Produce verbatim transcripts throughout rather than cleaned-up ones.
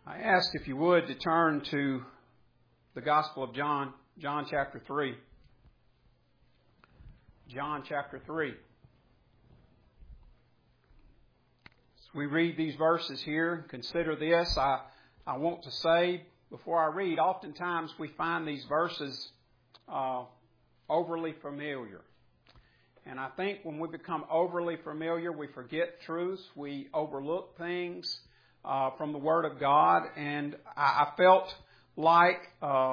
I ask if you would to turn to the Gospel of John, John chapter three. John chapter three. As we read these verses here, consider this. I, I want to say before I read, oftentimes we find these verses uh, overly familiar. And I think when we become overly familiar, we forget truths, we overlook things uh, from the Word of God. And I, I felt like uh,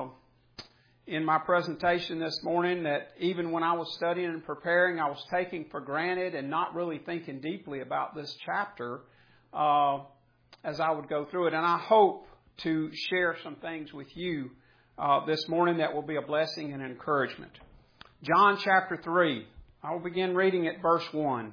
in my presentation this morning that even when I was studying and preparing, I was taking for granted and not really thinking deeply about this chapter uh, as I would go through it. And I hope to share some things with you uh, this morning that will be a blessing and encouragement. John chapter three. I will begin reading at verse one.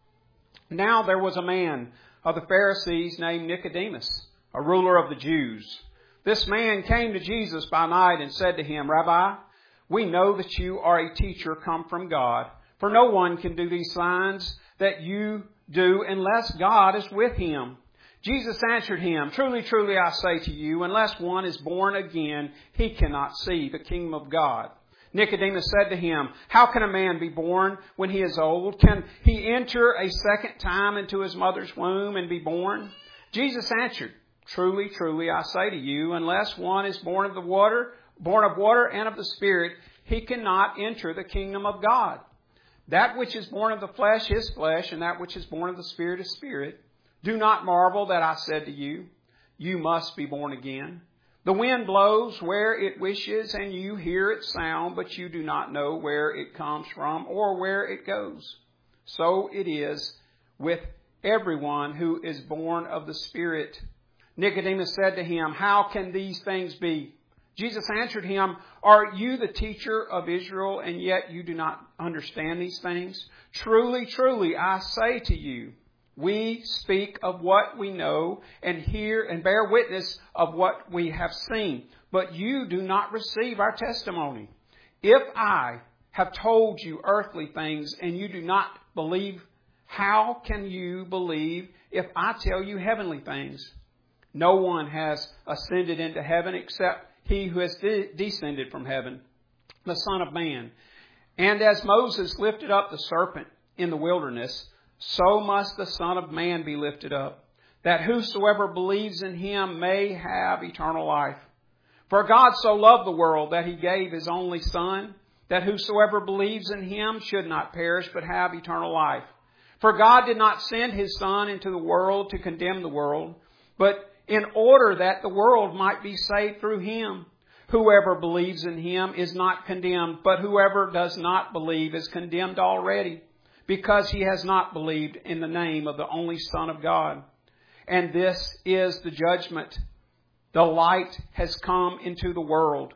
Now there was a man of the Pharisees named Nicodemus, a ruler of the Jews. This man came to Jesus by night and said to him, Rabbi, we know that you are a teacher come from God, for no one can do these signs that you do unless God is with him. Jesus answered him, Truly, truly, I say to you, unless one is born again, he cannot see the kingdom of God. Nicodemus said to him, How can a man be born when he is old? Can he enter a second time into his mother's womb and be born? Jesus answered, Truly, truly, I say to you, unless one is born of the water, born of water and of the Spirit, he cannot enter the kingdom of God. That which is born of the flesh is flesh, and that which is born of the Spirit is spirit. Do not marvel that I said to you, You must be born again. The wind blows where it wishes, and you hear its sound, but you do not know where it comes from or where it goes. So it is with everyone who is born of the Spirit. Nicodemus said to him, How can these things be? Jesus answered him, Are you the teacher of Israel, and yet you do not understand these things? Truly, truly, I say to you, we speak of what we know and hear and bear witness of what we have seen, but you do not receive our testimony. If I have told you earthly things and you do not believe, how can you believe if I tell you heavenly things? No one has ascended into heaven except he who has de- descended from heaven, the Son of Man. And as Moses lifted up the serpent in the wilderness, so must the Son of Man be lifted up, that whosoever believes in him may have eternal life. For God so loved the world that he gave his only Son, that whosoever believes in him should not perish but have eternal life. For God did not send his Son into the world to condemn the world, but in order that the world might be saved through him. Whoever believes in him is not condemned, but whoever does not believe is condemned already, because he has not believed in the name of the only Son of God. And this is the judgment. The light has come into the world,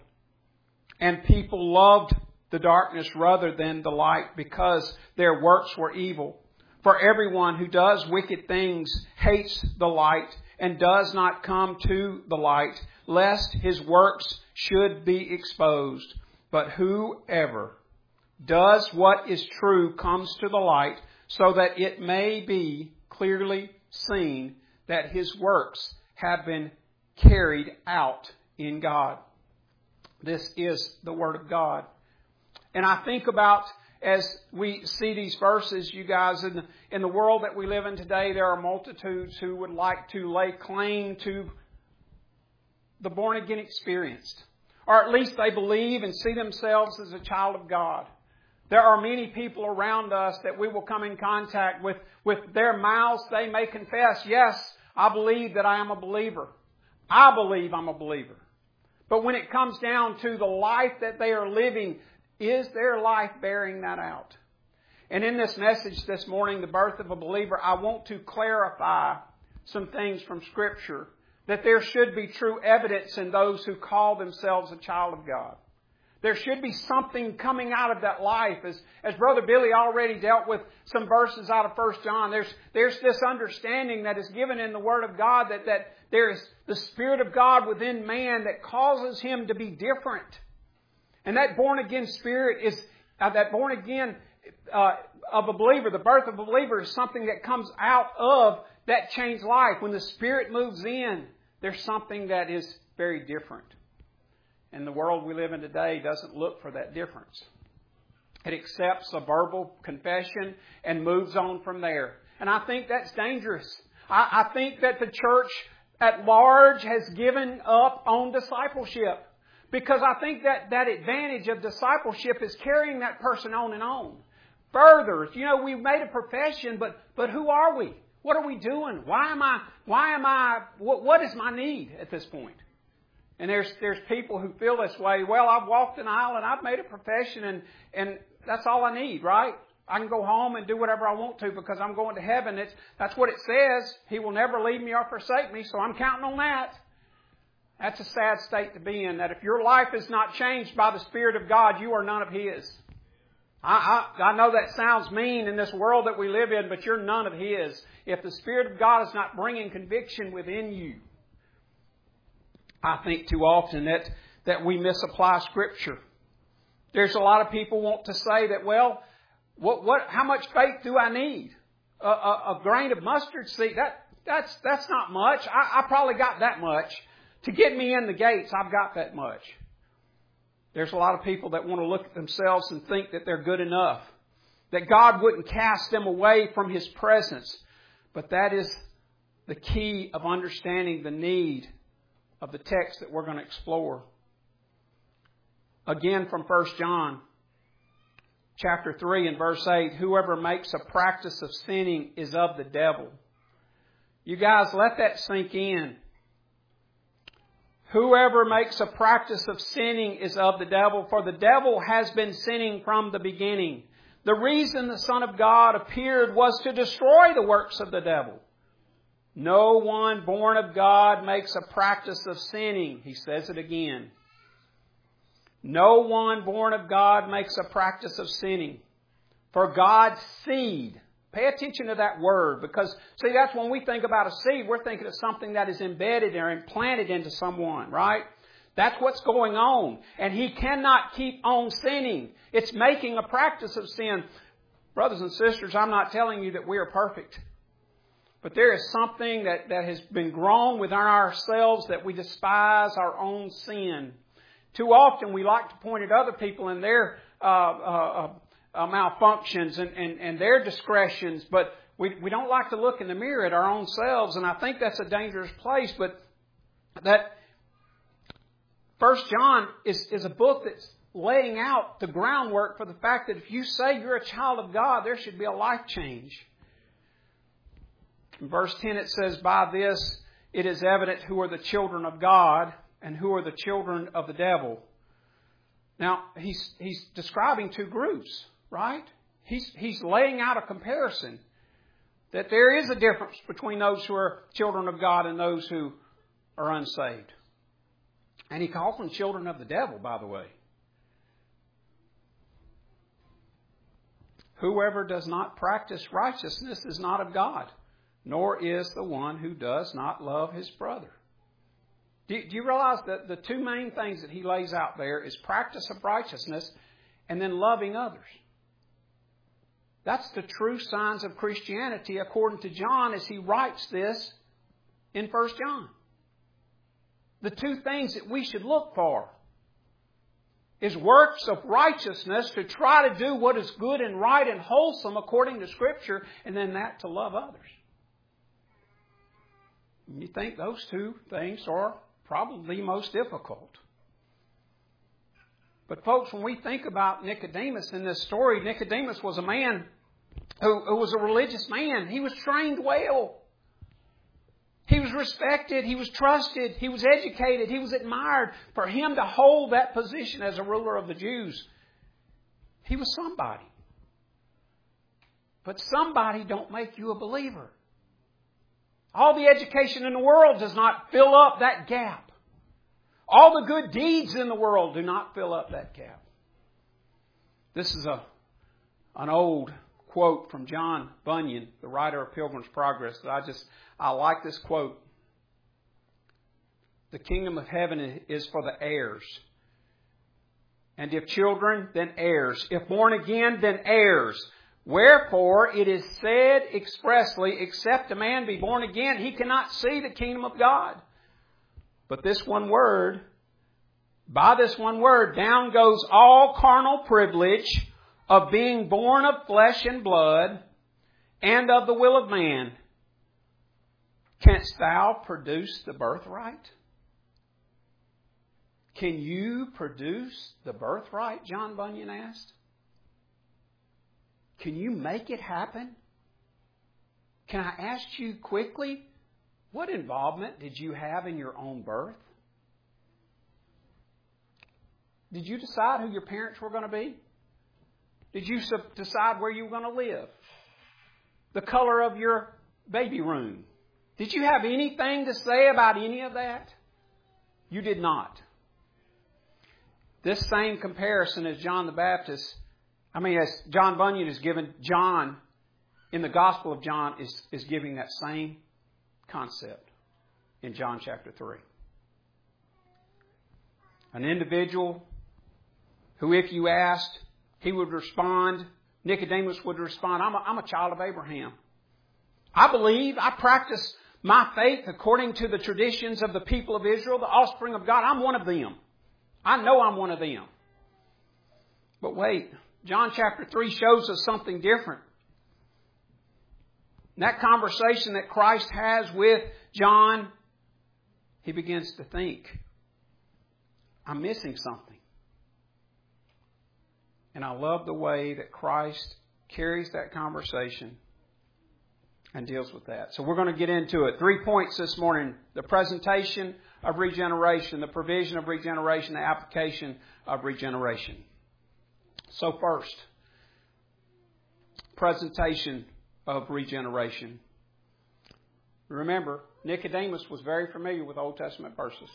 and people loved the darkness rather than the light, because their works were evil. For everyone who does wicked things hates the light and does not come to the light, lest his works should be exposed. But whoever does what is true comes to the light, so that it may be clearly seen that his works have been carried out in God. This is the Word of God. And I think about, as we see these verses, you guys, in the, in the world that we live in today, there are multitudes who would like to lay claim to the born-again experience. Or at least they believe and see themselves as a child of God. There are many people around us that we will come in contact with. With their mouths, they may confess, yes, I believe that I am a believer. I believe I'm a believer. But when it comes down to the life that they are living, is their life bearing that out? And in this message this morning, The Birth of a Believer, I want to clarify some things from Scripture, that there should be true evidence in those who call themselves a child of God. There should be something coming out of that life. As, as Brother Billy already dealt with some verses out of First John, there's, there's this understanding that is given in the Word of God that, that there is the Spirit of God within man that causes him to be different. And that born-again spirit is, uh, that born-again uh, of a believer, the birth of a believer is something that comes out of that changed life. When the Spirit moves in, there's something that is very different. And the world we live in today doesn't look for that difference. It accepts a verbal confession and moves on from there. And I think that's dangerous. I, I think that the church at large has given up on discipleship. Because I think that that advantage of discipleship is carrying that person on and on. Further, you know, we've made a profession, but but who are we? What are we doing? Why am I, why am I, what, what is my need at this point? And there's there's people who feel this way. Well, I've walked an aisle and I've made a profession and, and that's all I need, right? I can go home and do whatever I want to because I'm going to heaven. It's, that's what it says. He will never leave me or forsake me, so I'm counting on that. That's a sad state to be in, that if your life is not changed by the Spirit of God, you are none of His. I, I, I know that sounds mean in this world that we live in, but you're none of His. If the Spirit of God is not bringing conviction within you, I think too often that, that we misapply Scripture. There's a lot of people want to say that, well, what, what, how much faith do I need? A, a, a grain of mustard seed, that, that's, that's not much. I, I probably got that much. To get me in the gates, I've got that much. There's a lot of people that want to look at themselves and think that they're good enough. That God wouldn't cast them away from His presence. But that is the key of understanding the need of the text that we're going to explore. Again from First John chapter three and verse eight, whoever makes a practice of sinning is of the devil. You guys, let that sink in. Whoever makes a practice of sinning is of the devil, for the devil has been sinning from the beginning. The reason the Son of God appeared was to destroy the works of the devil. No one born of God makes a practice of sinning. He says it again. No one born of God makes a practice of sinning. For God's seed, pay attention to that word, because, see, that's when we think about a seed, we're thinking of something that is embedded or implanted into someone, right? That's what's going on. And he cannot keep on sinning. It's making a practice of sin. Brothers and sisters, I'm not telling you that we are perfect. But there is something that, that has been grown within ourselves that we despise our own sin. Too often we like to point at other people and their uh, uh, uh, malfunctions and, and, and their discretions, but we, we don't like to look in the mirror at our own selves, and I think that's a dangerous place. But that First John is, is a book that's laying out the groundwork for the fact that if you say you're a child of God, there should be a life change. In verse ten it says, by this it is evident who are the children of God and who are the children of the devil. Now, he's he's describing two groups, right? He's he's laying out a comparison that there is a difference between those who are children of God and those who are unsaved. And he calls them children of the devil, by the way. Whoever does not practice righteousness is not of God, nor is the one who does not love his brother. Do you realize that the two main things that he lays out there is practice of righteousness and then loving others? That's the true signs of Christianity according to John as he writes this in First John. The two things that we should look for is works of righteousness to try to do what is good and right and wholesome according to Scripture, and then that to love others. You think those two things are probably most difficult. But folks, when we think about Nicodemus in this story, Nicodemus was a man who, who was a religious man. He was trained well. He was respected. He was trusted. He was educated. He was admired. For him to hold that position as a ruler of the Jews, he was somebody. But somebody don't make you a believer. All the education in the world does not fill up that gap. All the good deeds in the world do not fill up that gap. This is a an old quote from John Bunyan, the writer of Pilgrim's Progress, that I just, I like this quote. The kingdom of heaven is for the heirs. And if children, then heirs. If born again, then heirs. Wherefore it is said expressly, except a man be born again, he cannot see the kingdom of God. But this one word, by this one word, down goes all carnal privilege of being born of flesh and blood and of the will of man. Canst thou produce the birthright? Can you produce the birthright? John Bunyan asked. Can you make it happen? Can I ask you quickly, what involvement did you have in your own birth? Did you decide who your parents were going to be? Did you decide where you were going to live? The color of your baby room? Did you have anything to say about any of that? You did not. This same comparison as John the Baptist, I mean, as John Bunyan is given, John, in the Gospel of John, is, is giving that same concept in John chapter three. An individual who, if you asked, he would respond, Nicodemus would respond, I'm a, I'm a child of Abraham. I believe, I practice my faith according to the traditions of the people of Israel, the offspring of God. I'm one of them. I know I'm one of them. But wait, John chapter three shows us something different. In that conversation that Christ has with John, he begins to think, I'm missing something. And I love the way that Christ carries that conversation and deals with that. So we're going to get into it. Three points this morning. The presentation of regeneration, the provision of regeneration, the application of regeneration. So first, presentation of regeneration. Remember, Nicodemus was very familiar with Old Testament verses.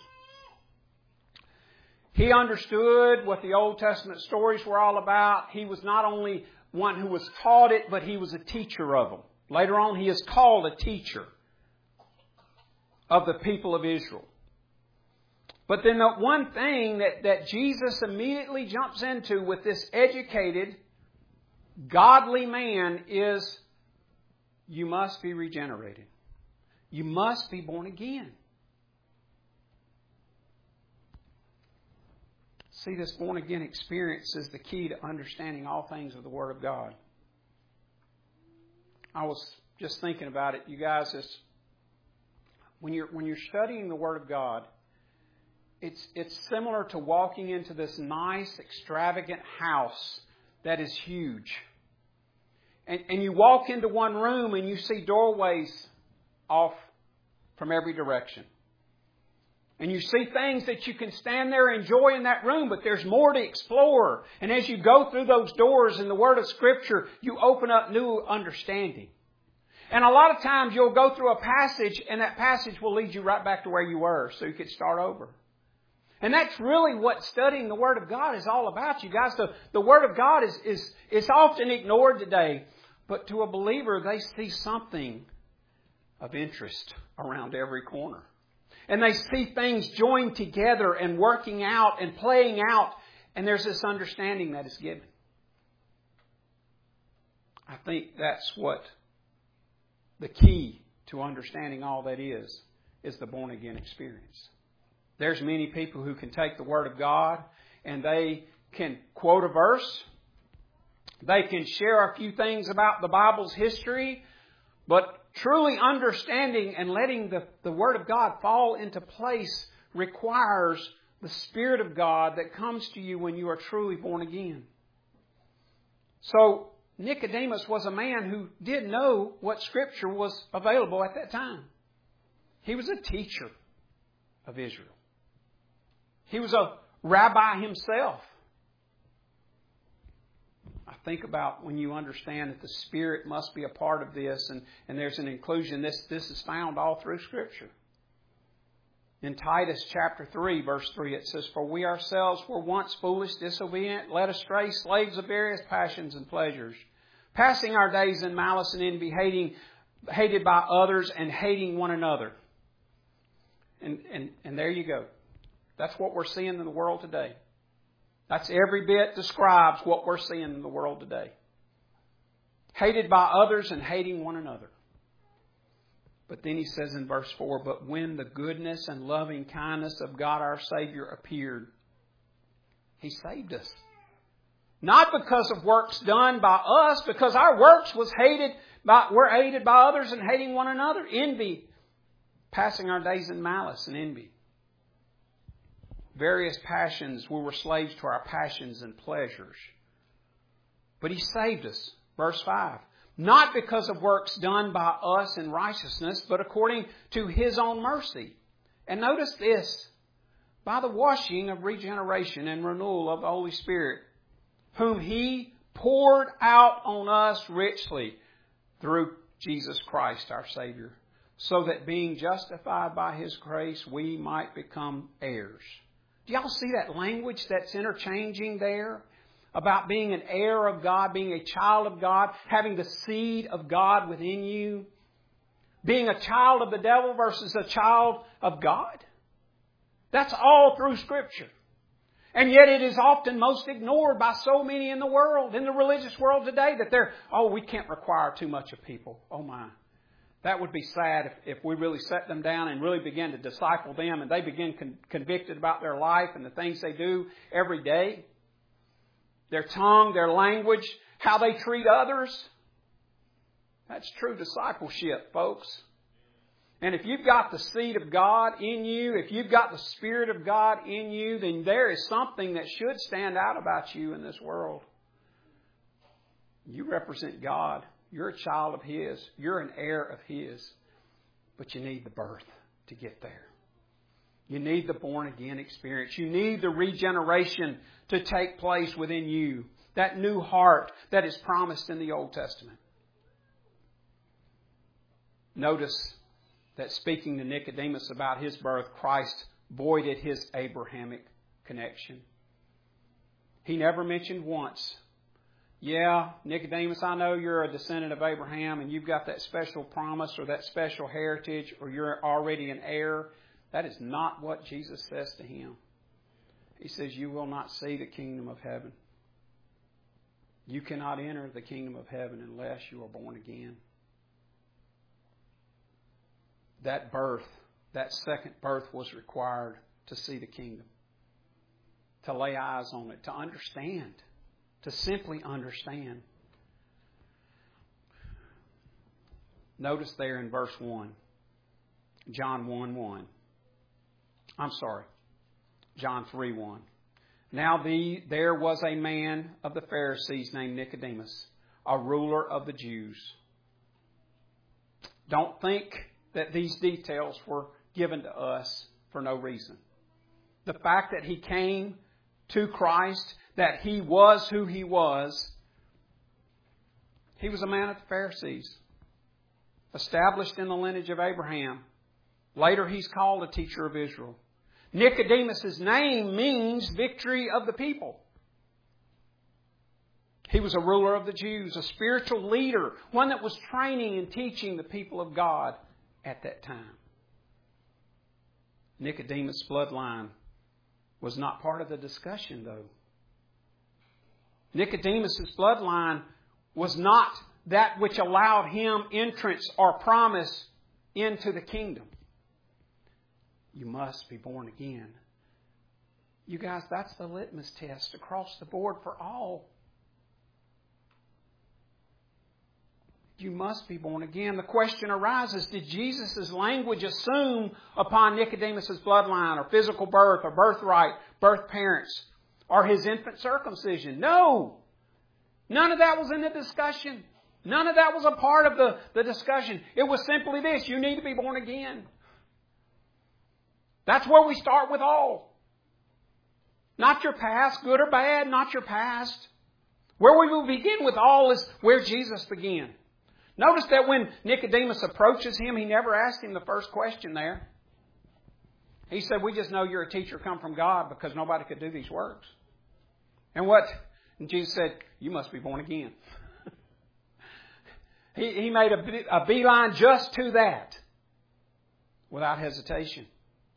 He understood what the Old Testament stories were all about. He was not only one who was taught it, but he was a teacher of them. Later on, he is called a teacher of the people of Israel. But then the one thing that, that Jesus immediately jumps into with this educated, godly man is, you must be regenerated. You must be born again. See, this born again experience is the key to understanding all things of the Word of God. I was just thinking about it, you guys. It's, when you're when you're studying the Word of God, it's it's similar to walking into this nice, extravagant house that is huge. And, and you walk into one room and you see doorways off from every direction. And you see things that you can stand there and enjoy in that room, but there's more to explore. And as you go through those doors in the Word of Scripture, you open up new understanding. And a lot of times you'll go through a passage, and that passage will lead you right back to where you were, so you could start over. And that's really what studying the Word of God is all about, you guys. The, the Word of God is, is, is often ignored today, but to a believer, they see something of interest around every corner. And they see things joined together and working out and playing out. And there's this understanding that is given. I think that's what the key to understanding all that is, is the born again experience. There's many people who can take the Word of God and they can quote a verse. They can share a few things about the Bible's history, but truly understanding and letting the, the Word of God fall into place requires the Spirit of God that comes to you when you are truly born again. So Nicodemus was a man who did know what Scripture was available at that time. He was a teacher of Israel. He was a rabbi himself. I think about when you understand that the Spirit must be a part of this, and, and there's an inclusion. This, this is found all through Scripture. In Titus chapter three, verse three, it says, "For we ourselves were once foolish, disobedient, led astray, slaves of various passions and pleasures, passing our days in malice and envy, hating, hated by others and hating one another." And, and, and there you go. That's what we're seeing in the world today. That's every bit describes what we're seeing in the world today. Hated by others and hating one another. But then he says in verse four, but when the goodness and loving kindness of God our Savior appeared, He saved us. Not because of works done by us, because our works was hated by, were hated by others and hating one another. Envy, passing our days in malice and envy. Various passions, we were slaves to our passions and pleasures. But He saved us. Verse five. Not because of works done by us in righteousness, but according to His own mercy. And notice this, by the washing of regeneration and renewal of the Holy Spirit, whom He poured out on us richly through Jesus Christ our Savior, so that being justified by His grace, we might become heirs. Do y'all see that language that's interchanging there? About being an heir of God, being a child of God, having the seed of God within you. Being a child of the devil versus a child of God. That's all through Scripture. And yet it is often most ignored by so many in the world, in the religious world today, that they're, oh, we can't require too much of people. Oh my. That would be sad if, if we really set them down and really begin to disciple them and they begin con- convicted about their life and the things they do every day. Their tongue, their language, how they treat others. That's true discipleship, folks. And if you've got the seed of God in you, if you've got the Spirit of God in you, then there is something that should stand out about you in this world. You represent God. You're a child of His. You're an heir of His. But you need the birth to get there. You need the born-again experience. You need the regeneration to take place within you. That new heart that is promised in the Old Testament. Notice that speaking to Nicodemus about his birth, Christ voided his Abrahamic connection. He never mentioned once, yeah, Nicodemus, I know you're a descendant of Abraham and you've got that special promise or that special heritage or you're already an heir. That is not what Jesus says to him. He says, you will not see the kingdom of heaven. You cannot enter the kingdom of heaven unless you are born again. That birth, that second birth was required to see the kingdom. To lay eyes on it, to understand, to simply understand. Notice there in verse one, John one one. I'm sorry, John three one. Now the, there was a man of the Pharisees named Nicodemus, a ruler of the Jews. Don't think that these details were given to us for no reason. The fact that he came to Christ, that he was who he was, he was a man of the Pharisees, established in the lineage of Abraham. Later he's called a teacher of Israel. Nicodemus' name means victory of the people. He was a ruler of the Jews, a spiritual leader, one that was training and teaching the people of God at that time. Nicodemus' bloodline was not part of the discussion, though. Nicodemus' bloodline was not that which allowed him entrance or promise into the kingdom. You must be born again. You guys, that's the litmus test across the board for all. You must be born again. The question arises, did Jesus' language assume upon Nicodemus' bloodline or physical birth or birthright, birth parents, or his infant circumcision? No. None of that was in the discussion. None of that was a part of the, the discussion. It was simply this, you need to be born again. That's where we start with all. Not your past, good or bad, not your past. Where we will begin with all is where Jesus began. Notice that when Nicodemus approaches him, he never asked him the first question there. He said, we just know you're a teacher come from God because nobody could do these works. And what? And Jesus said, you must be born again. he, he made a, a beeline just to that without hesitation.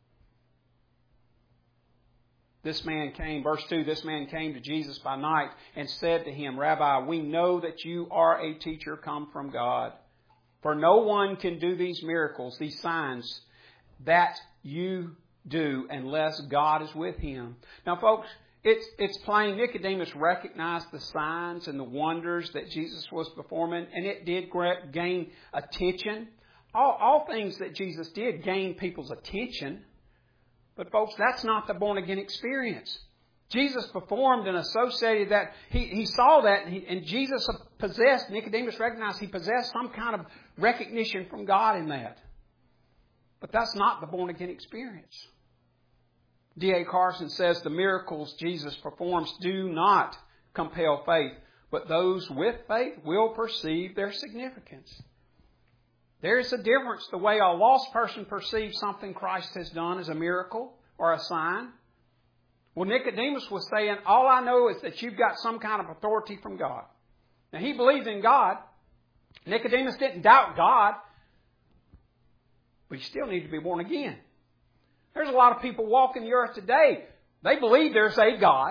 This man came, verse two, this man came to Jesus by night and said to him, Rabbi, we know that you are a teacher come from God, For no one can do these miracles, these signs that you do unless God is with him. Now, folks, it's, it's plain Nicodemus recognized the signs and the wonders that Jesus was performing, and it did gain attention. All, all things that Jesus did gain people's attention. But, folks, that's not the born-again experience. Jesus performed and associated that. He, he saw that, and, he, and Jesus possessed, Nicodemus recognized he possessed some kind of recognition from God in that. But that's not the born-again experience. D A Carson says the miracles Jesus performs do not compel faith, but those with faith will perceive their significance. There is a difference the way a lost person perceives something Christ has done as a miracle or a sign. Well, Nicodemus was saying, all I know is that you've got some kind of authority from God. Now, he believed in God. Nicodemus didn't doubt God. But you still need to be born again. There's a lot of people walking the earth today. They believe there's a God.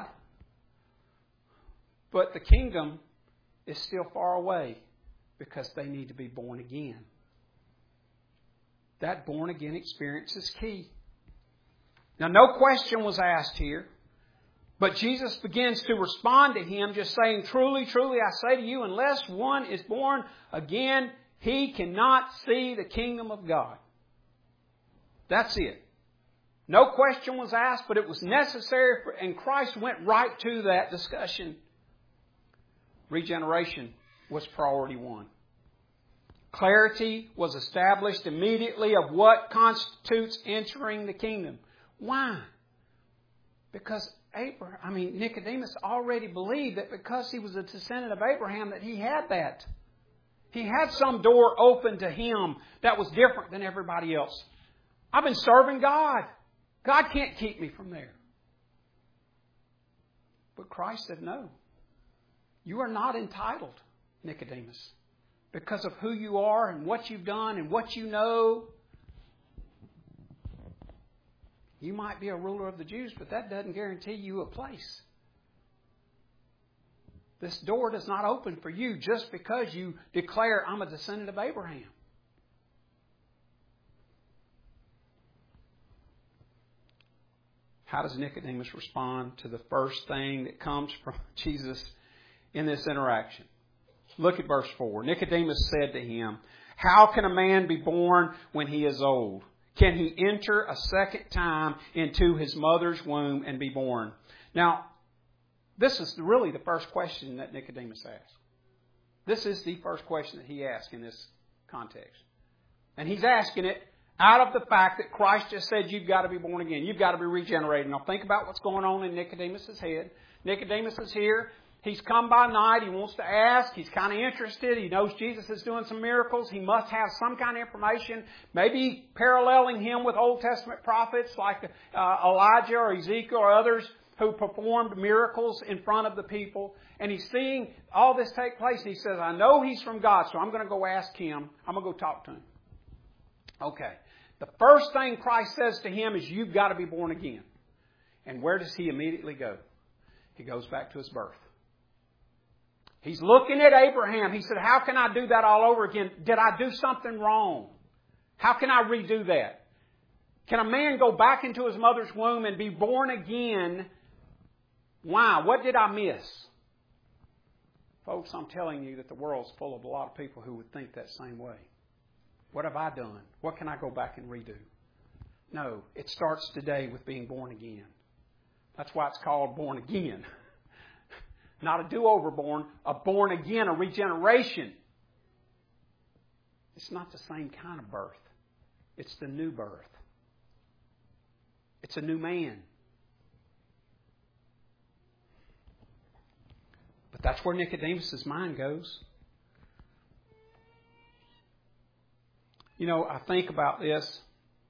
But the kingdom is still far away because they need to be born again. That born again experience is key. Now, no question was asked here. But Jesus begins to respond to him just saying, truly, truly, I say to you, unless one is born again, he cannot see the kingdom of God. That's it. No question was asked, but it was necessary, for, and Christ went right to that discussion. Regeneration was priority one. Clarity was established immediately of what constitutes entering the kingdom. Why? Because Abraham, I mean Nicodemus already believed that because he was a descendant of Abraham that he had that. He had some door open to him that was different than everybody else. I've been serving God. God can't keep me from there. But Christ said, no. You are not entitled, Nicodemus, because of who you are and what you've done and what you know. You might be a ruler of the Jews, but that doesn't guarantee you a place. This door does not open for you just because you declare, I'm a descendant of Abraham. How does Nicodemus respond to the first thing that comes from Jesus in this interaction? Look at verse four. Nicodemus said to him, how can a man be born when he is old? Can he enter a second time into his mother's womb and be born? Now, this is really the first question that Nicodemus asked. This is the first question that he asked in this context. And he's asking it out of the fact that Christ just said you've got to be born again. You've got to be regenerated. Now think about what's going on in Nicodemus' head. Nicodemus is here. He's come by night. He wants to ask. He's kind of interested. He knows Jesus is doing some miracles. He must have some kind of information, maybe paralleling him with Old Testament prophets like uh, Elijah or Ezekiel or others who performed miracles in front of the people. And he's seeing all this take place. And he says, I know he's from God, so I'm going to go ask him. I'm going to go talk to him. Okay. The first thing Christ says to him is, you've got to be born again. And where does he immediately go? He goes back to his birth. He's looking at Abraham. He said, how can I do that all over again? Did I do something wrong? How can I redo that? Can a man go back into his mother's womb and be born again? Why? What did I miss? Folks, I'm telling you that the world's full of a lot of people who would think that same way. What have I done? What can I go back and redo? No, it starts today with being born again. That's why it's called born again. Not a do-over born, a born again, a regeneration. It's not the same kind of birth. It's the new birth. It's a new man. But that's where Nicodemus' mind goes. You know, I think about this,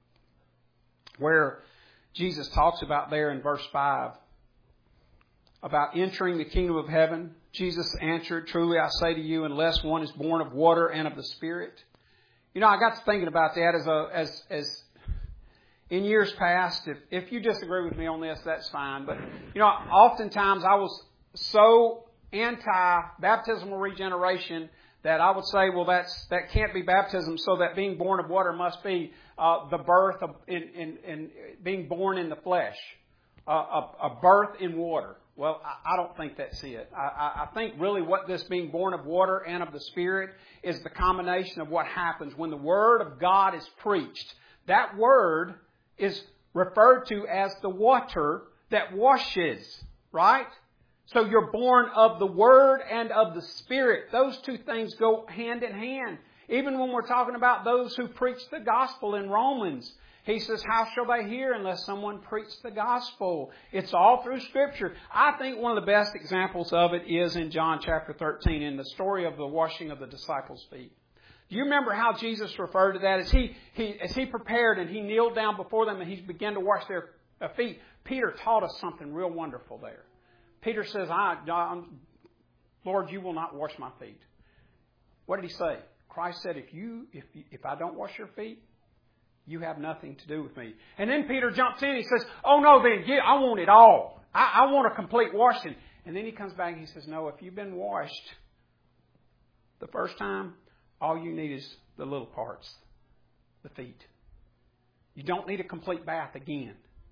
where Jesus talks about there in verse five, about entering the kingdom of heaven. Jesus answered, truly I say to you, unless one is born of water and of the Spirit. You know, I got to thinking about that as a as as in years past. If if you disagree with me on this, that's fine. But you know, oftentimes I was so anti-baptismal regeneration that I would say, well, that's that can't be baptism, so that being born of water must be uh, the birth of in, in, in being born in the flesh, uh, a, a birth in water. Well, I, I don't think that's it. I, I think really what this being born of water and of the Spirit is the combination of what happens when the Word of God is preached. That Word is referred to as the water that washes, right? So you're born of the Word and of the Spirit. Those two things go hand in hand. Even when we're talking about those who preach the gospel in Romans, he says, how shall they hear unless someone preach the gospel? It's all through Scripture. I think one of the best examples of it is in John chapter thirteen, in the story of the washing of the disciples' feet. Do you remember how Jesus referred to that? As he, he, as he prepared and he kneeled down before them and he began to wash their feet, Peter taught us something real wonderful there. Peter says, I, John, Lord, you will not wash my feet. What did he say? Christ said, if you, if you, if I don't wash your feet, you have nothing to do with me. And then Peter jumps in and he says, oh no, then yeah, I want it all. I, I want a complete washing. And then he comes back and he says, no, if you've been washed the first time, all you need is the little parts, the feet. You don't need a complete bath again.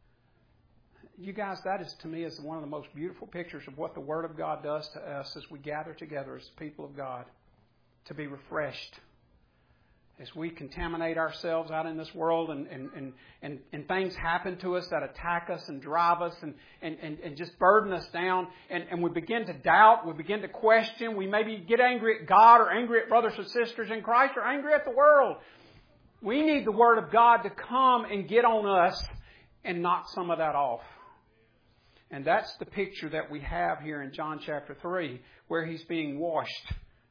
You guys, that is to me is one of the most beautiful pictures of what the Word of God does to us as we gather together as the people of God to be refreshed. As we contaminate ourselves out in this world and, and, and, and, and things happen to us that attack us and drive us and, and, and, and just burden us down and, and we begin to doubt, we begin to question, we maybe get angry at God or angry at brothers and sisters in Christ or angry at the world. We need the Word of God to come and get on us and knock some of that off. And that's the picture that we have here in John chapter three, where He's being washed.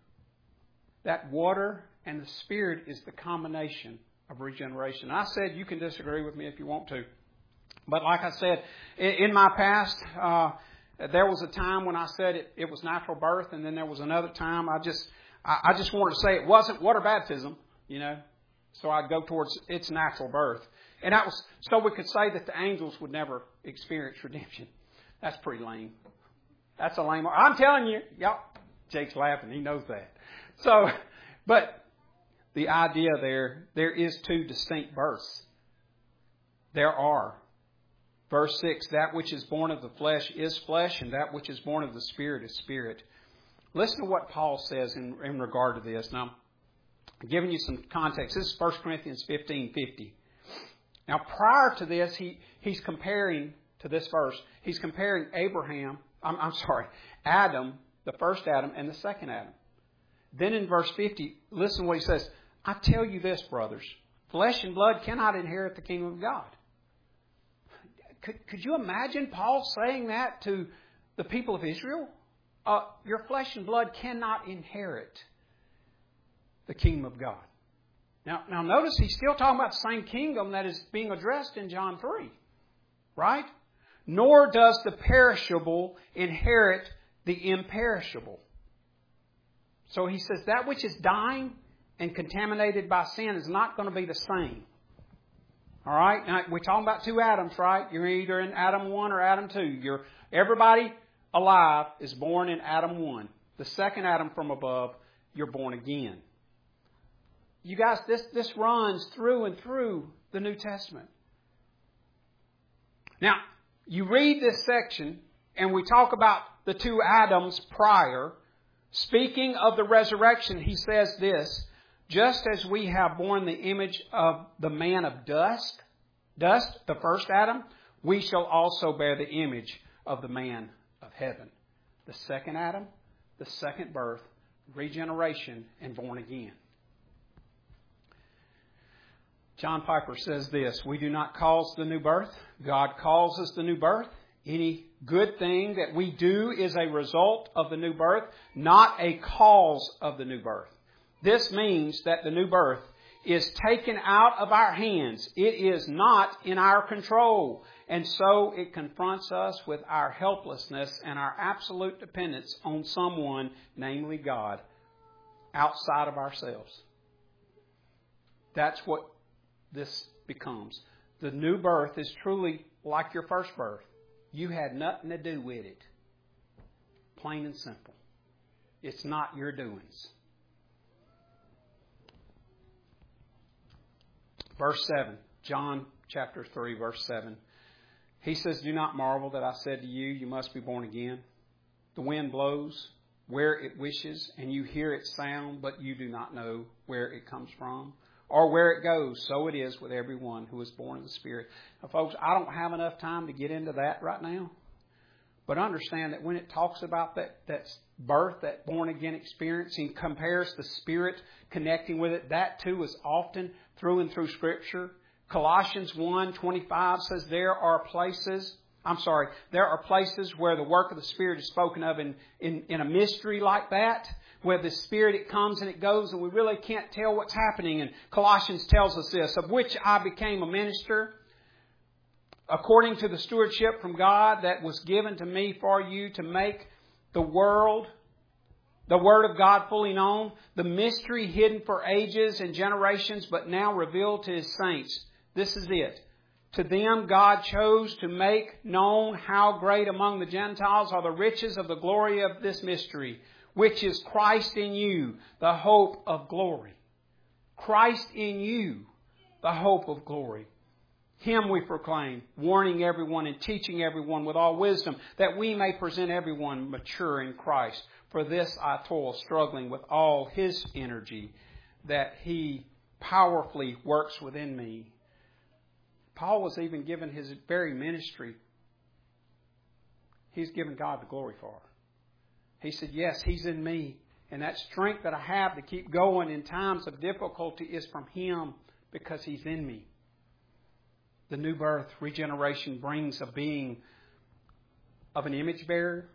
That water and the Spirit is the combination of regeneration. I said you can disagree with me if you want to. But like I said, in my past, uh, there was a time when I said it, it was natural birth, and then there was another time I just I, I just wanted to say it wasn't water baptism, you know. So I'd go towards its natural birth. And that was so we could say that the angels would never experience redemption. That's pretty lame. That's a lame. I'm telling you, yep. Jake's laughing. He knows that. So, but the idea there, there is two distinct births. There are. Verse six, that which is born of the flesh is flesh, and that which is born of the Spirit is spirit. Listen to what Paul says in, in regard to this. Now, I'm giving you some context. This is First Corinthians fifteen fifty. Now, prior to this, he, he's comparing, to this verse, he's comparing Abraham, I'm, I'm sorry, Adam, the first Adam, and the second Adam. Then in verse fifty, listen to what he says. I tell you this, brothers, flesh and blood cannot inherit the kingdom of God. Could, could you imagine Paul saying that to the people of Israel? Uh, your flesh and blood cannot inherit the kingdom of God. Now, now notice he's still talking about the same kingdom that is being addressed in John three. Right? Nor does the perishable inherit the imperishable. So he says that which is dying and contaminated by sin is not going to be the same. All right? Now, we're talking about two Adams, right? You're either in Adam one or Adam two. You're, everybody alive is born in Adam one. The second Adam from above, you're born again. You guys, this, this runs through and through the New Testament. Now, you read this section and we talk about the two Adams prior. Speaking of the resurrection, he says this, just as we have borne the image of the man of dust, dust, the first Adam, we shall also bear the image of the man of heaven. The second Adam, the second birth, regeneration, and born again. John Piper says this, we do not cause the new birth. God calls us the new birth. Any good thing that we do is a result of the new birth, not a cause of the new birth. This means that the new birth is taken out of our hands. It is not in our control. And so it confronts us with our helplessness and our absolute dependence on someone, namely God, outside of ourselves. That's what this becomes. The new birth is truly like your first birth. You had nothing to do with it. Plain and simple. It's not your doings. Verse seven, John chapter three, verse seven. He says, "Do not marvel that I said to you, you must be born again. The wind blows where it wishes, and you hear its sound, but you do not know where it comes from or where it goes. So it is with everyone who is born of the Spirit." Now, folks, I don't have enough time to get into that right now. But understand that when it talks about that, that birth, that born-again experience, and compares the Spirit connecting with it, that too is often through and through Scripture. Colossians one twenty-five says there are places, I'm sorry, there are places where the work of the Spirit is spoken of in, in, in a mystery like that, where the Spirit, it comes and it goes, and we really can't tell what's happening. And Colossians tells us this, "Of which I became a minister, according to the stewardship from God that was given to me for you, to make the world, the Word of God fully known, the mystery hidden for ages and generations, but now revealed to His saints." This is it. "To them God chose to make known how great among the Gentiles are the riches of the glory of this mystery, which is Christ in you, the hope of glory." Christ in you, the hope of glory. "Him we proclaim, warning everyone and teaching everyone with all wisdom, that we may present everyone mature in Christ. For this I toil, struggling with all His energy, that He powerfully works within me." Paul was even given his very ministry. He's given God the glory for. He said, yes, He's in me. And that strength that I have to keep going in times of difficulty is from Him, because He's in me. The new birth, regeneration, brings a being of an image bearer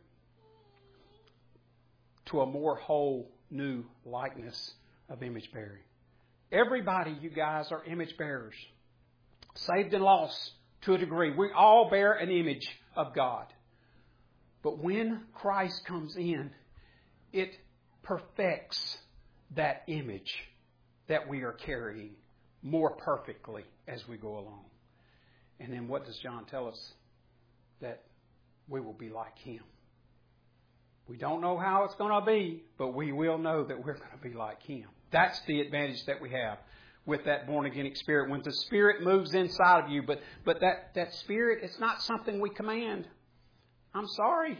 to a more whole, new likeness of image bearing. Everybody, you guys, are image bearers. Saved and lost to a degree. We all bear an image of God. But when Christ comes in, it perfects that image that we are carrying more perfectly as we go along. And then what does John tell us? That we will be like Him. We don't know how it's going to be, but we will know that we're going to be like Him. That's the advantage that we have with that born-again experience. When the Spirit moves inside of you, but, but that, that Spirit, it's not something we command. I'm sorry.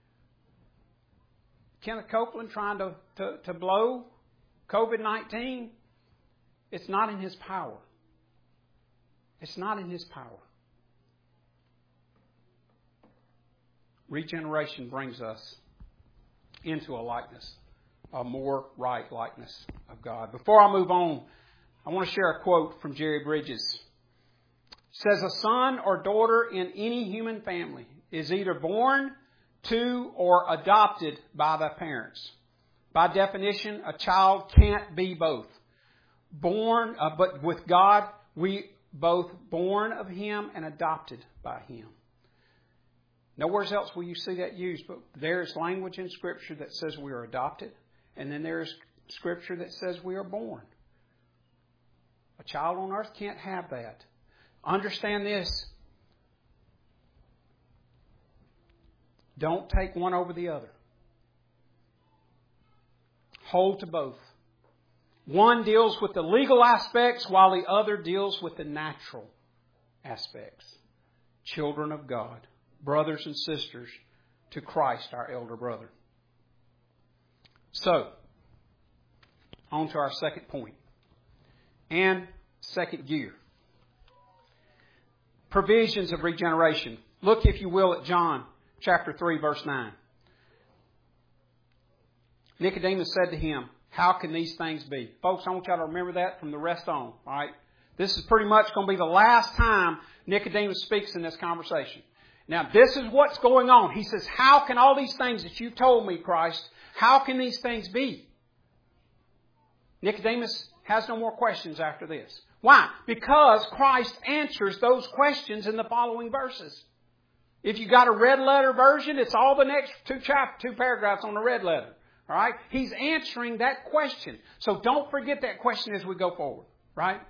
Kenneth Copeland trying to, to, to blow covid nineteen, it's not in his power. It's not in his power. Regeneration brings us into a likeness, a more right likeness of God. Before I move on, I want to share a quote from Jerry Bridges. It says, "A son or daughter in any human family is either born to or adopted by their parents. By definition, a child can't be both. Born, uh, but with God, we both born of Him and adopted by Him." Nowhere else will you see that used, but there's language in Scripture that says we are adopted, and then there's Scripture that says we are born. A child on earth can't have that. Understand this. Don't take one over the other. Hold to both. One deals with the legal aspects while the other deals with the natural aspects. Children of God, brothers and sisters to Christ, our elder brother. So, on to our second point and second gear. Provisions of regeneration. Look, if you will, at John chapter three, verse nine. Nicodemus said to Him, "How can these things be?" Folks, I want y'all to remember that from the rest on. All right? This is pretty much going to be the last time Nicodemus speaks in this conversation. Now, this is what's going on. He says, how can all these things that you told me, Christ, how can these things be? Nicodemus has no more questions after this. Why? Because Christ answers those questions in the following verses. If you got a red letter version, it's all the next two chap- two paragraphs on the red letter. All right? He's answering that question. So don't forget that question as we go forward. Right?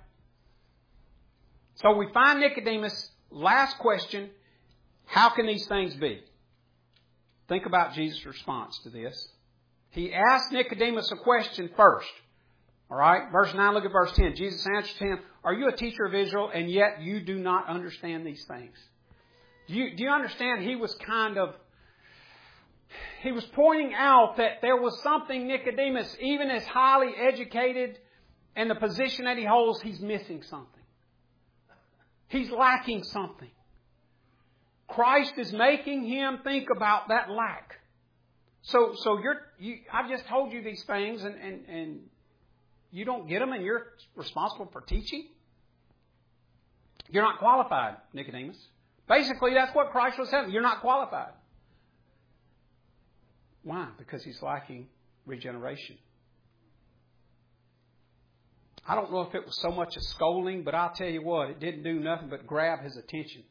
So we find Nicodemus' last question, how can these things be? Think about Jesus' response to this. He asked Nicodemus a question first. All right? Verse nine, look at verse ten. Jesus answered him, are you a teacher of Israel, and yet you do not understand these things? Do you, do you understand? He was kind of, he was pointing out that there was something Nicodemus, even as highly educated and the position that he holds, he's missing something. He's lacking something. Christ is making him think about that lack. So, so you're, you, I've just told you these things, and, and, and you don't get them, and you're responsible for teaching? You're not qualified, Nicodemus. Basically, that's what Christ was saying. You're not qualified. Why? Because he's lacking regeneration. I don't know if it was so much a scolding, but I'll tell you what, it didn't do nothing but grab his attention.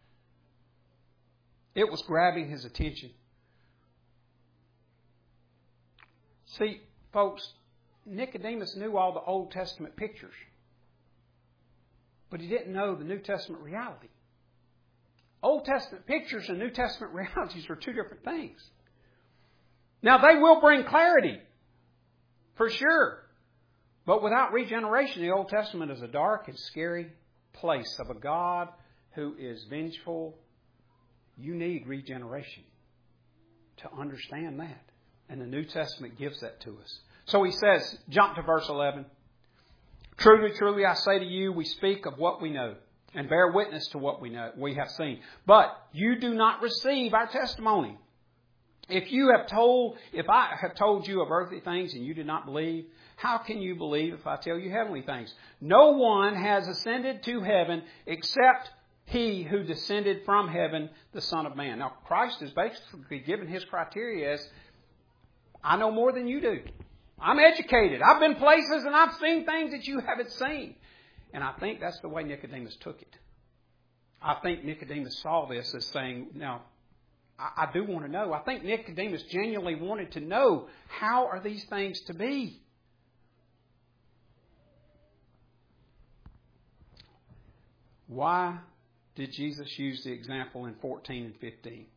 It was grabbing his attention. See, folks, Nicodemus knew all the Old Testament pictures, but he didn't know the New Testament reality. Old Testament pictures and New Testament realities are two different things. Now, they will bring clarity, for sure. But without regeneration, the Old Testament is a dark and scary place of a God who is vengeful. You need regeneration to understand that. And the New Testament gives that to us. So he says, jump to verse eleven. Truly, truly, I say to you, we speak of what we know and bear witness to what we know, we have seen. But you do not receive our testimony. If you have told, if I have told you of earthly things and you do not believe, how can you believe if I tell you heavenly things? No one has ascended to heaven except He who descended from heaven, the Son of Man. Now, Christ is basically given His criteria as, I know more than you do. I'm educated. I've been places and I've seen things that you haven't seen. And I think that's the way Nicodemus took it. I think Nicodemus saw this as saying, now, I, I do want to know. I think Nicodemus genuinely wanted to know, how are these things to be? Why did Jesus use the example in fourteen and fifteen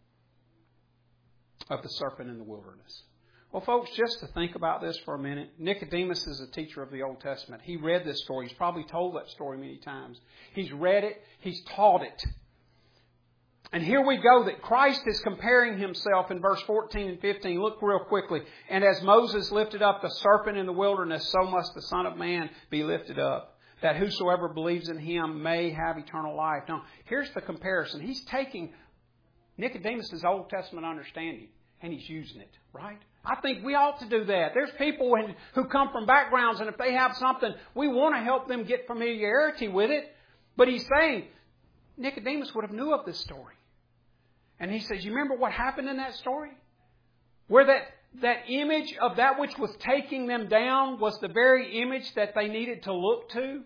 of the serpent in the wilderness? Well, folks, just to think about this for a minute, Nicodemus is a teacher of the Old Testament. He read this story. He's probably told that story many times. He's read it. He's taught it. And here we go that Christ is comparing Himself in verse fourteen and fifteen. Look real quickly. And as Moses lifted up the serpent in the wilderness, so must the Son of Man be lifted up, that whosoever believes in Him may have eternal life. Now, here's the comparison. He's taking Nicodemus' Old Testament understanding and he's using it, right? I think we ought to do that. There's people who come from backgrounds, and if they have something, we want to help them get familiarity with it. But he's saying, Nicodemus would have knew of this story. And he says, you remember what happened in that story? Where that, that image of that which was taking them down was the very image that they needed to look to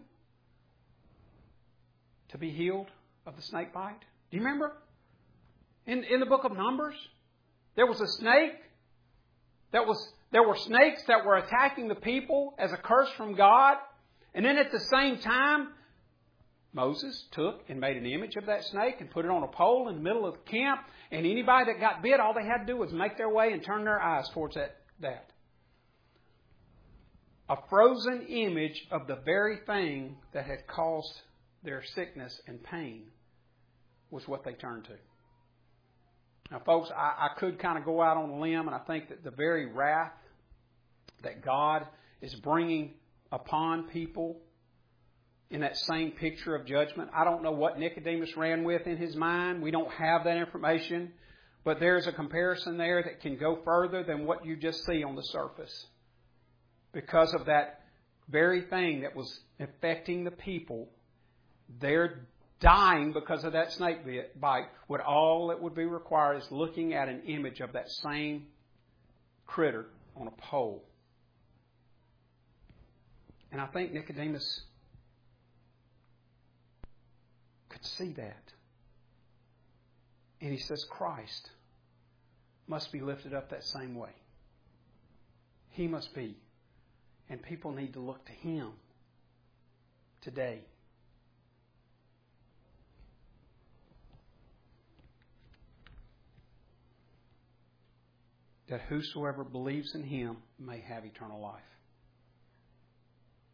to be healed of the snake bite. Do you remember? In, in the book of Numbers, there was a snake. That was, there were snakes that were attacking the people as a curse from God. And then at the same time, Moses took and made an image of that snake and put it on a pole in the middle of the camp. And anybody that got bit, all they had to do was make their way and turn their eyes towards that. that. A frozen image of the very thing that had caused their sickness and pain was what they turned to. Now, folks, I, I could kind of go out on a limb, and I think that the very wrath that God is bringing upon people in that same picture of judgment, I don't know what Nicodemus ran with in his mind. We don't have that information. But there's a comparison there that can go further than what you just see on the surface. Because of that very thing that was affecting the people, they're dying because of that snake bite, what all that would be required is looking at an image of that same critter on a pole. And I think Nicodemus could see that. And he says Christ must be lifted up that same way. He must be. And people need to look to Him today. That whosoever believes in Him may have eternal life.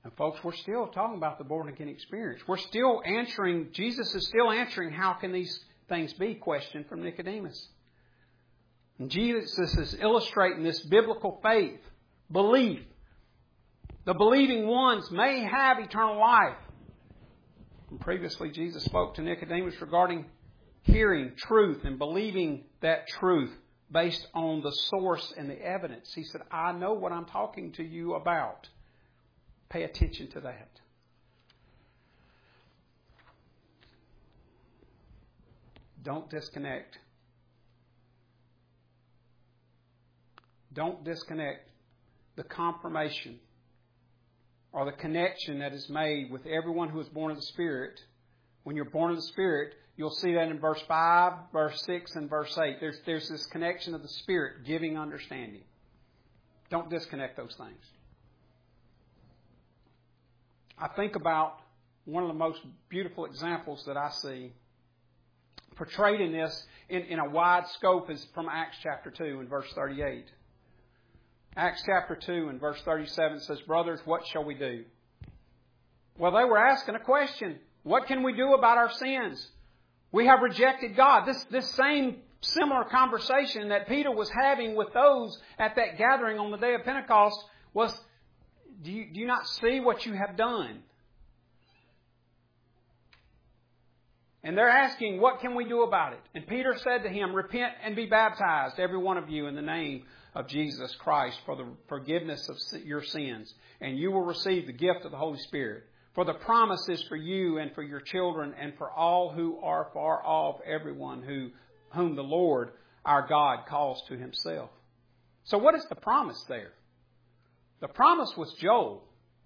And folks, we're still talking about the born-again experience. We're still answering, Jesus is still answering, how can these things be? Question from Nicodemus. And Jesus is illustrating this biblical faith, belief. The believing ones may have eternal life. And previously, Jesus spoke to Nicodemus regarding hearing truth and believing that truth based on the source and the evidence. He said, I know what I'm talking to you about. Pay attention to that. Don't disconnect. Don't disconnect the confirmation or the connection that is made with everyone who is born of the Spirit. When you're born of the Spirit, you'll see that in verse five, verse six, and verse eight. There's, there's this connection of the Spirit giving understanding. Don't disconnect those things. I think about one of the most beautiful examples that I see portrayed in this in, in a wide scope is from Acts chapter two and verse thirty-eight. Acts chapter two and verse thirty-seven says, brothers, what shall we do? Well, they were asking a question. What can we do about our sins? We have rejected God. This, this same similar conversation that Peter was having with those at that gathering on the day of Pentecost was, do you, do you not see what you have done? And they're asking, what can we do about it? And Peter said to him, repent and be baptized, every one of you, in the name of Jesus Christ for the forgiveness of your sins. And you will receive the gift of the Holy Spirit. For the promise is for you and for your children and for all who are far off, everyone who, whom the Lord our God calls to Himself. So what is the promise there? The promise was Joel.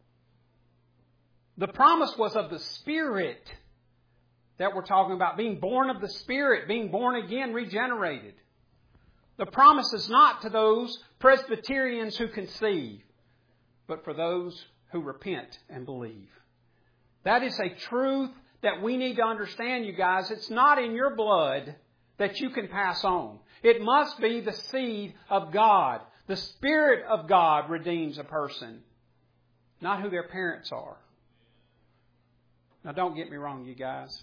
The promise was of the Spirit that we're talking about, being born of the Spirit, being born again, regenerated. The promise is not to those Presbyterians who conceive, but for those who repent and believe. That is a truth that we need to understand, you guys. It's not in your blood that you can pass on. It must be the seed of God. The Spirit of God redeems a person, not who their parents are. Now, don't get me wrong, you guys.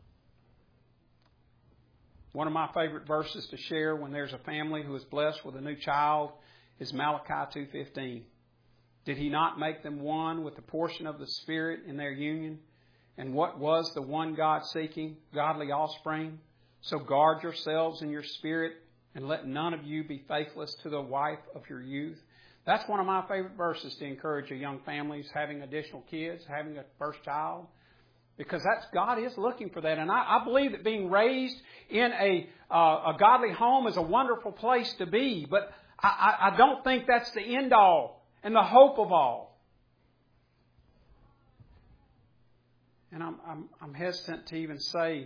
One of my favorite verses to share when there's a family who is blessed with a new child is Malachi two fifteen. Did He not make them one with the portion of the Spirit in their union? And what was the one God seeking? Godly offspring. So guard yourselves in your spirit, and let none of you be faithless to the wife of your youth. That's one of my favorite verses to encourage a young family who's having additional kids, having a first child. Because that's God is looking for that. And I, I believe that being raised in a, uh, a godly home is a wonderful place to be. But I, I, I don't think that's the end all and the hope of all. And I'm, I'm, I'm hesitant to even say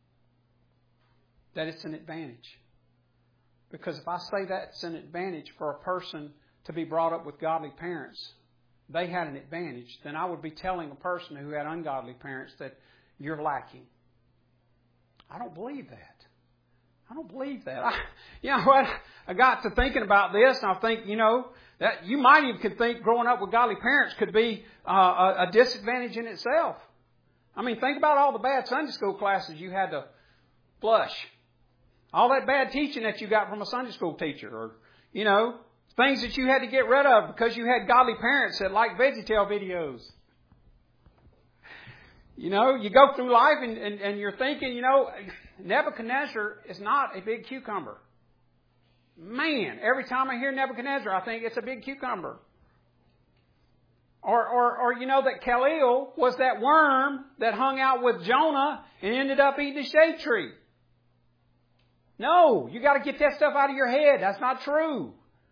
that it's an advantage. Because if I say that's an advantage for a person to be brought up with godly parents, they had an advantage, then I would be telling a person who had ungodly parents that you're lacking. I don't believe that. I don't believe that. I, you know what? I got to thinking about this, and I think, you know, that you might even could think growing up with godly parents could be uh, a, a disadvantage in itself. I mean, think about all the bad Sunday school classes you had to flush. All that bad teaching that you got from a Sunday school teacher, or, you know, things that you had to get rid of because you had godly parents that liked VeggieTale videos. You know, you go through life and, and, and you're thinking, you know, Nebuchadnezzar is not a big cucumber. Man, every time I hear Nebuchadnezzar, I think it's a big cucumber. Or, or, or you know, that Khalil was that worm that hung out with Jonah and ended up eating a shade tree. No, you got to get that stuff out of your head. That's not true.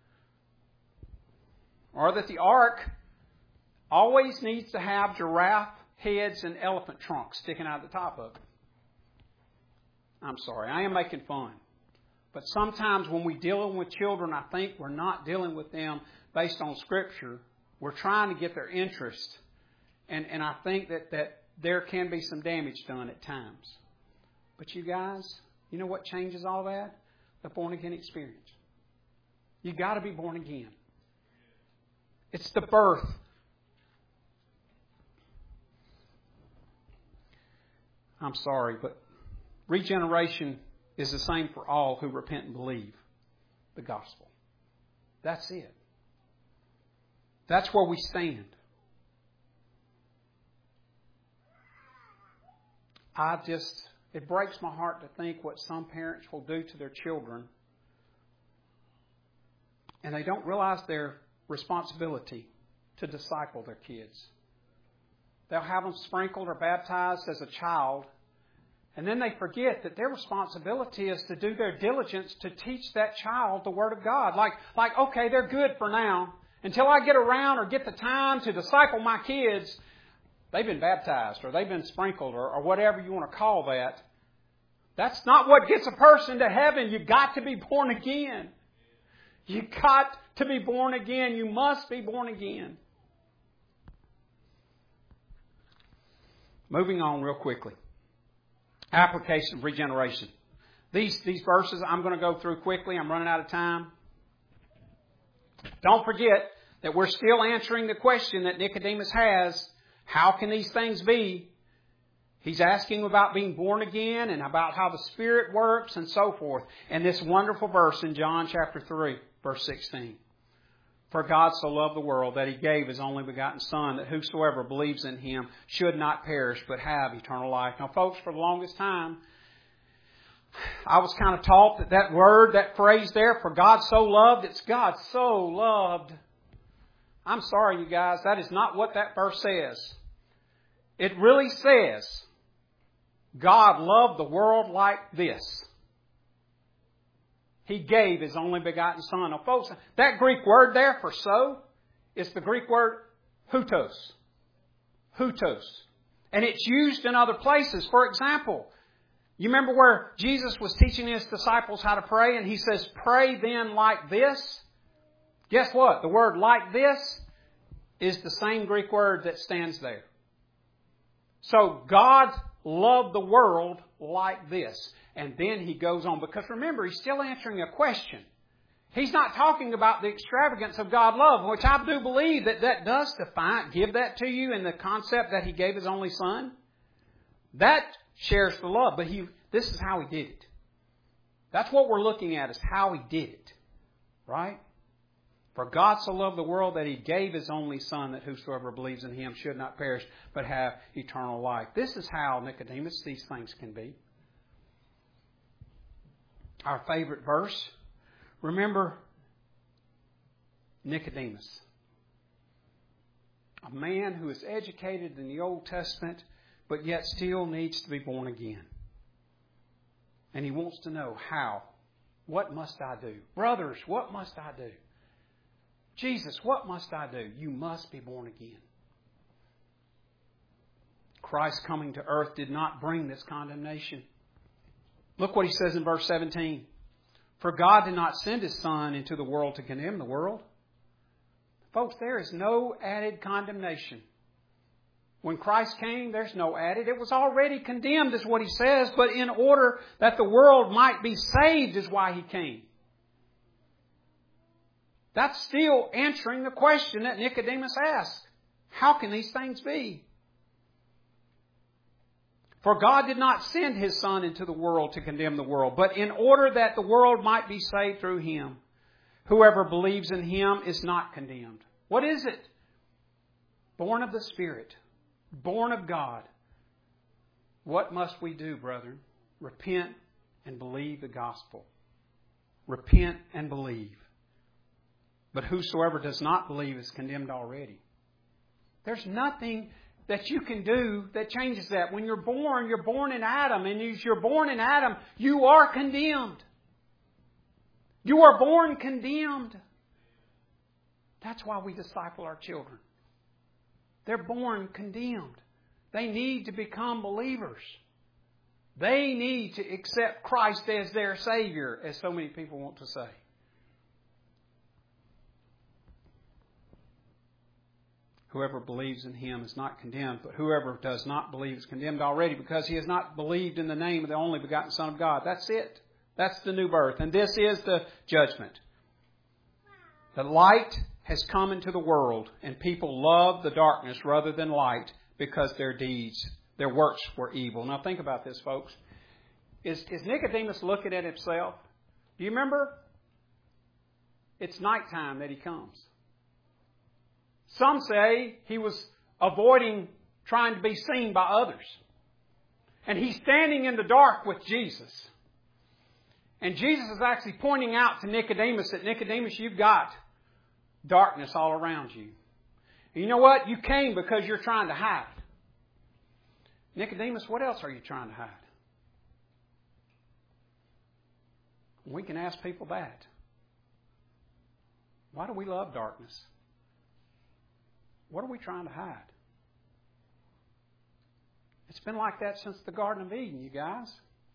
Or that the ark always needs to have giraffe heads and elephant trunks sticking out of the top of it. I'm sorry, I am making fun. But sometimes when we're dealing with children, I think we're not dealing with them based on Scripture. We're trying to get their interest. And, and I think that, that there can be some damage done at times. But you guys, you know what changes all that? The born-again experience. You got to be born again. It's the birth I'm sorry, but regeneration is the same for all who repent and believe the gospel. That's it. That's where we stand. I just, it breaks my heart to think what some parents will do to their children, and they don't realize their responsibility to disciple their kids. They'll have them sprinkled or baptized as a child, and then they forget that their responsibility is to do their diligence to teach that child the Word of God. Like, like, okay, they're good for now. Until I get around or get the time to disciple my kids, they've been baptized or they've been sprinkled or, or whatever you want to call that. That's not what gets a person to heaven. You've got to be born again. You've got to be born again. You must be born again. Moving on real quickly. Application of regeneration. These, these verses I'm going to go through quickly. I'm running out of time. Don't forget that we're still answering the question that Nicodemus has. How can these things be? He's asking about being born again and about how the Spirit works and so forth. And this wonderful verse in John chapter three, verse sixteen. For God so loved the world that He gave His only begotten Son, that whosoever believes in Him should not perish but have eternal life. Now, folks, for the longest time, I was kind of taught that that word, that phrase there, for God so loved, it's God so loved. I'm sorry, you guys, that is not what that verse says. It really says, God loved the world like this. He gave His only begotten Son. Now, folks, that Greek word there for so is the Greek word hutos. Hutos. And it's used in other places. For example, you remember where Jesus was teaching His disciples how to pray, and He says, pray then like this. Guess what? The word like this is the same Greek word that stands there. So God loved the world like this. And then He goes on, because remember, He's still answering a question. He's not talking about the extravagance of God's love, which I do believe that that does define, give that to you in the concept that He gave His only Son. That shares the love, but he, this is how He did it. That's what we're looking at, is how He did it. Right? For God so loved the world that He gave His only Son, that whosoever believes in Him should not perish, but have eternal life. This is how, Nicodemus, these things can be. Our favorite verse. Remember Nicodemus. A man who is educated in the Old Testament, but yet still needs to be born again. And he wants to know how. What must I do? Brothers, what must I do? Jesus, what must I do? You must be born again. Christ coming to earth did not bring this condemnation. Look what He says in verse seventeen. For God did not send His Son into the world to condemn the world. Folks, there is no added condemnation. When Christ came, there's no added. It was already condemned, is what He says, but in order that the world might be saved is why He came. That's still answering the question that Nicodemus asked. How can these things be? For God did not send His Son into the world to condemn the world, but in order that the world might be saved through Him. Whoever believes in Him is not condemned. What is it? Born of the Spirit. Born of God. What must we do, brethren? Repent and believe the gospel. Repent and believe. But whosoever does not believe is condemned already. There's nothing that you can do that changes that. When you're born, you're born in Adam. And as you're born in Adam, you are condemned. You are born condemned. That's why we disciple our children. They're born condemned. They need to become believers. They need to accept Christ as their Savior, as so many people want to say. Whoever believes in Him is not condemned, but whoever does not believe is condemned already, because he has not believed in the name of the only begotten Son of God. That's it. That's the new birth. And this is the judgment. The light has come into the world, and people love the darkness rather than light, because their deeds their works were evil. Now think about this, folks. Is, is Nicodemus looking at himself? Do you remember? It's nighttime that he comes. Some say he was avoiding trying to be seen by others. And he's standing in the dark with Jesus. And Jesus is actually pointing out to Nicodemus that, Nicodemus, you've got darkness all around you. And you know what? You came because you're trying to hide. Nicodemus, what else are you trying to hide? We can ask people that. Why do we love darkness? What are we trying to hide? It's been like that since the Garden of Eden, you guys.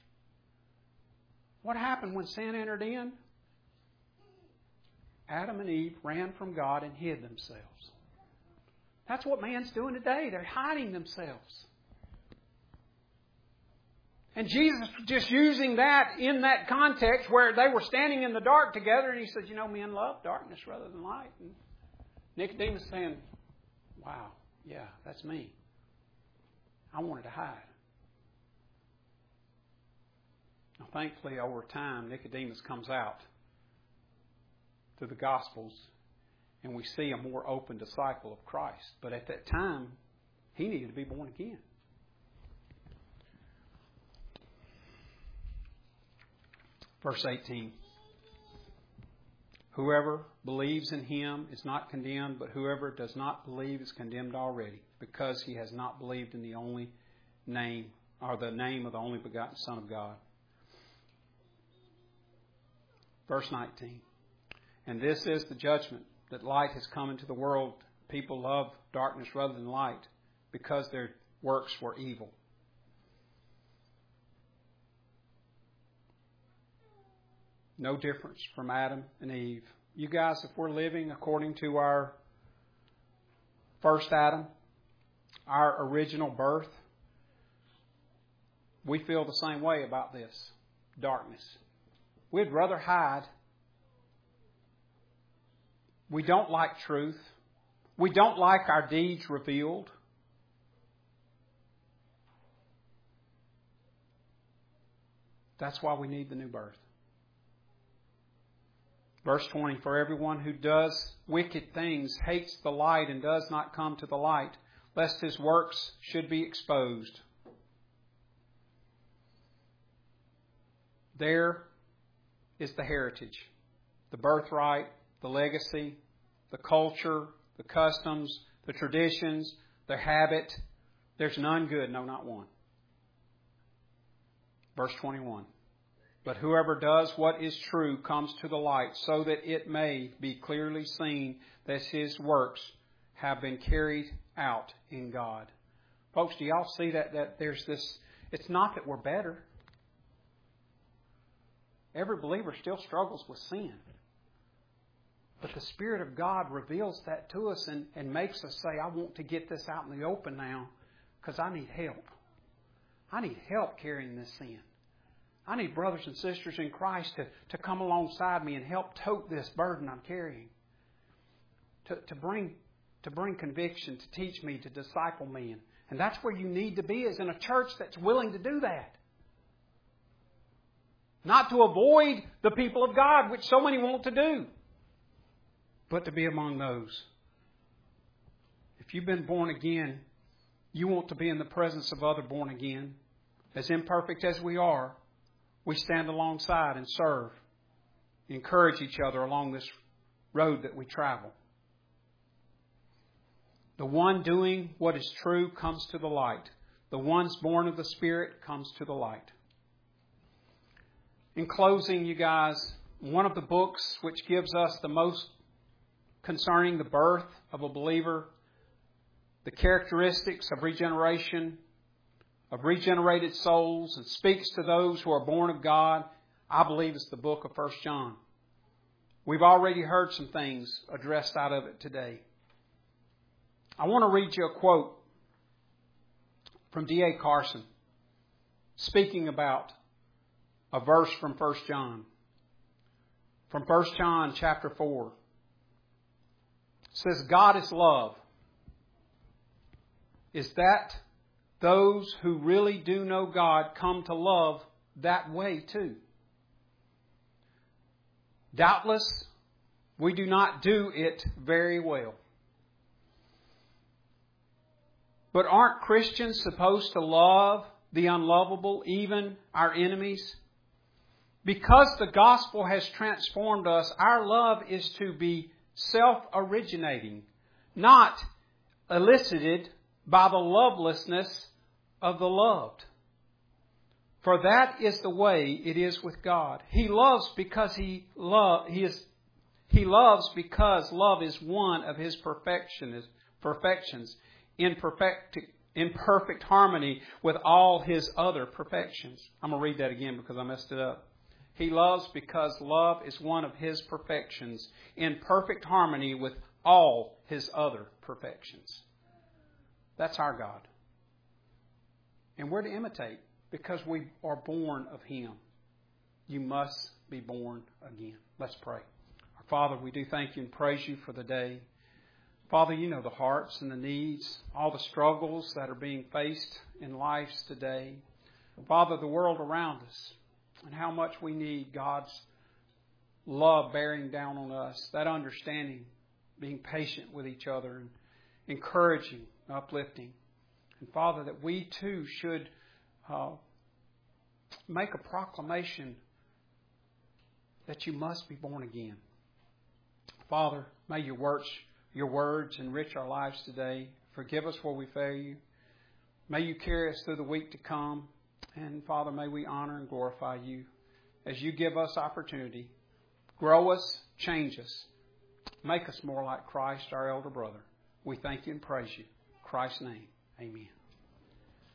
What happened when sin entered in? Adam and Eve ran from God and hid themselves. That's what man's doing today. They're hiding themselves. And Jesus was just using that in that context where they were standing in the dark together, and He said, you know, men love darkness rather than light. And Nicodemus saying, wow, yeah, that's me. I wanted to hide. Now, thankfully, over time, Nicodemus comes out to the Gospels, and we see a more open disciple of Christ. But at that time, he needed to be born again. Verse eighteen. Whoever believes in Him is not condemned, but whoever does not believe is condemned already, because he has not believed in the only name, or the name of the only begotten Son of God. Verse nineteen. And this is the judgment, that light has come into the world. People love darkness rather than light, because their works were evil. No difference from Adam and Eve. You guys, if we're living according to our first Adam, our original birth, we feel the same way about this. Darkness. We'd rather hide. We don't like truth. We don't like our deeds revealed. That's why we need the new birth. Verse twenty, for everyone who does wicked things hates the light and does not come to the light, lest his works should be exposed. There is the heritage, the birthright, the legacy, the culture, the customs, the traditions, the habit. There's none good, no, not one. Verse twenty-one. But whoever does what is true comes to the light, so that it may be clearly seen that his works have been carried out in God. Folks, do y'all see that, that there's this, it's not that we're better. Every believer still struggles with sin. But the Spirit of God reveals that to us and, and makes us say, I want to get this out in the open now because I need help. I need help carrying this sin. I need brothers and sisters in Christ to, to come alongside me and help tote this burden I'm carrying. To, to bring to bring conviction, to teach me, to disciple me. And, and that's where you need to be, is in a church that's willing to do that. Not to avoid the people of God, which so many want to do, but to be among those. If you've been born again, you want to be in the presence of other born again. As imperfect as we are, we stand alongside and serve, encourage each other along this road that we travel. The one doing what is true comes to the light. The one's born of the Spirit comes to the light. In closing, you guys, one of the books which gives us the most concerning the birth of a believer, the characteristics of regeneration, of regenerated souls, and speaks to those who are born of God, I believe it's the book of First John. We've already heard some things addressed out of it today. I want to read you a quote from D A Carson, speaking about a verse from First John. From First John chapter four. It says, God is love. Is that those who really do know God come to love that way too. Doubtless, we do not do it very well. But aren't Christians supposed to love the unlovable, even our enemies? Because the gospel has transformed us, our love is to be self-originating, not elicited by the lovelessness of the loved. For that is the way it is with God. He loves because he love he is he loves because love is one of his perfection, perfections in perfect in perfect harmony with all his other perfections. I'm going to read that again because I messed it up. He loves because love is one of his perfections in perfect harmony with all his other perfections. That's our God. And we're to imitate because we are born of him. You must be born again. Let's pray. Our Father, we do thank you and praise you for the day. Father, you know the hearts and the needs, all the struggles that are being faced in lives today. Father, the world around us and how much we need God's love bearing down on us, that understanding, being patient with each other and encouraging, uplifting. And Father, that we too should uh, make a proclamation that you must be born again. Father, may your words, your words enrich our lives today. Forgive us where we fail you. May you carry us through the week to come. And Father, may we honor and glorify you as you give us opportunity. Grow us, change us. Make us more like Christ, our elder brother. We thank you and praise you. In Christ's name, amen.